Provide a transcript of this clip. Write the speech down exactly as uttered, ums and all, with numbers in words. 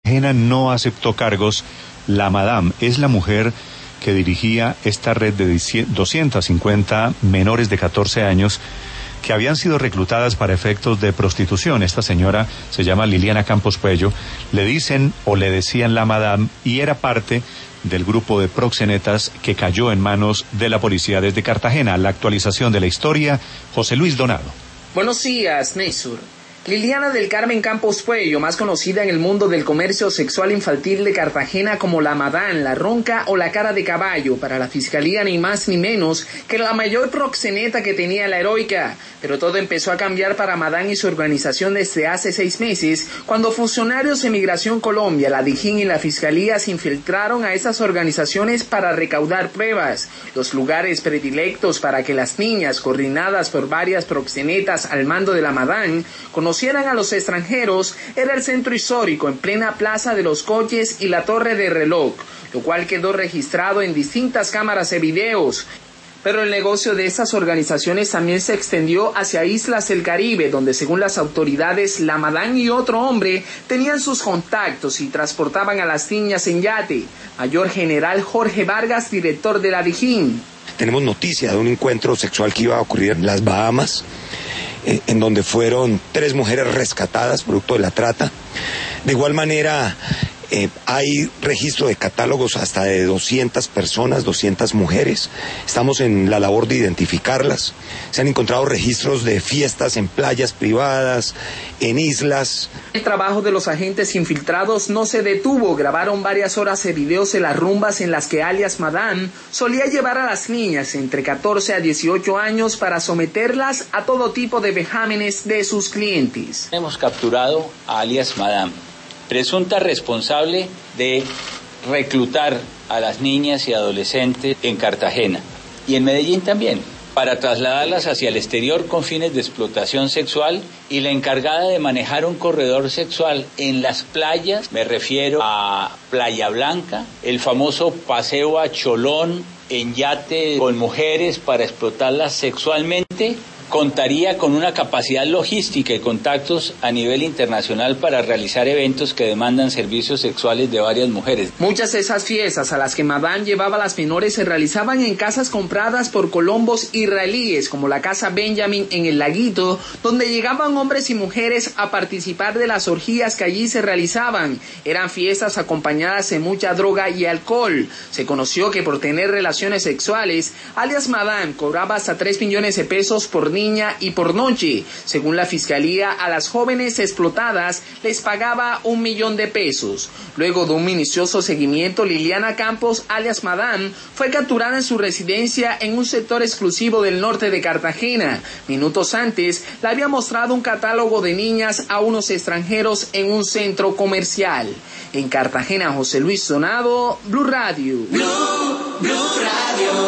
Cartagena no aceptó cargos. La Madame es la mujer que dirigía esta red de doscientas cincuenta menores de catorce años que habían sido reclutadas para efectos de prostitución. Esta señora se llama Liliana Campos Puello. Le dicen o le decían la Madame y era parte del grupo de proxenetas que cayó en manos de la policía desde Cartagena. La actualización de la historia, José Luis Donado. Buenos días, Néstor. Liliana del Carmen Campos Puello, más conocida en el mundo del comercio sexual infantil de Cartagena como la Madame, la Ronca o la Cara de Caballo, para la fiscalía ni más ni menos que la mayor proxeneta que tenía la heroica. Pero todo empezó a cambiar para Madame y su organización desde hace seis meses, cuando funcionarios de Migración Colombia, la DIJÍN y la Fiscalía se infiltraron a esas organizaciones para recaudar pruebas. Los lugares predilectos para que las niñas, coordinadas por varias proxenetas al mando de la Madame, conocieran a los extranjeros, era el centro histórico en plena Plaza de los Coches y la Torre de Reloj, lo cual quedó registrado en distintas cámaras de videos. Pero el negocio de estas organizaciones también se extendió hacia islas del Caribe, donde según las autoridades, la Madame y otro hombre tenían sus contactos y transportaban a las niñas en yate. Mayor General Jorge Vargas, director de la DIJÍN. Tenemos noticia de un encuentro sexual que iba a ocurrir en las Bahamas, eh, en donde fueron tres mujeres rescatadas producto de la trata. De igual manera, Eh, hay registro de catálogos hasta de doscientas personas, doscientas mujeres. Estamos en la labor de identificarlas. Se han encontrado registros de fiestas en playas privadas, en islas. El trabajo de los agentes infiltrados no se detuvo. Grabaron varias horas de videos de las rumbas en las que alias Madame solía llevar a las niñas entre catorce a dieciocho años para someterlas a todo tipo de vejámenes de sus clientes. Hemos capturado a alias Madame, presunta responsable de reclutar a las niñas y adolescentes en Cartagena y en Medellín también, para trasladarlas hacia el exterior con fines de explotación sexual, y la encargada de manejar un corredor sexual en las playas, me refiero a Playa Blanca, el famoso paseo a Cholón en yate con mujeres para explotarlas sexualmente. Contaría con una capacidad logística y contactos a nivel internacional para realizar eventos que demandan servicios sexuales de varias mujeres. Muchas de esas fiestas a las que Madame llevaba a las menores se realizaban en casas compradas por colombos israelíes, como la Casa Benjamin en el Laguito, donde llegaban hombres y mujeres a participar de las orgías que allí se realizaban. Eran fiestas acompañadas de mucha droga y alcohol. Se conoció que por tener relaciones sexuales, alias Madame cobraba hasta tres millones de pesos por niña y por noche. Según la fiscalía, a las jóvenes explotadas les pagaba un millón de pesos. Luego de un minucioso seguimiento, Liliana Campos, alias Madame, fue capturada en su residencia en un sector exclusivo del norte de Cartagena. Minutos antes, le había mostrado un catálogo de niñas a unos extranjeros en un centro comercial. En Cartagena, José Luis Donado, Blue Radio. Blue, Blue Radio.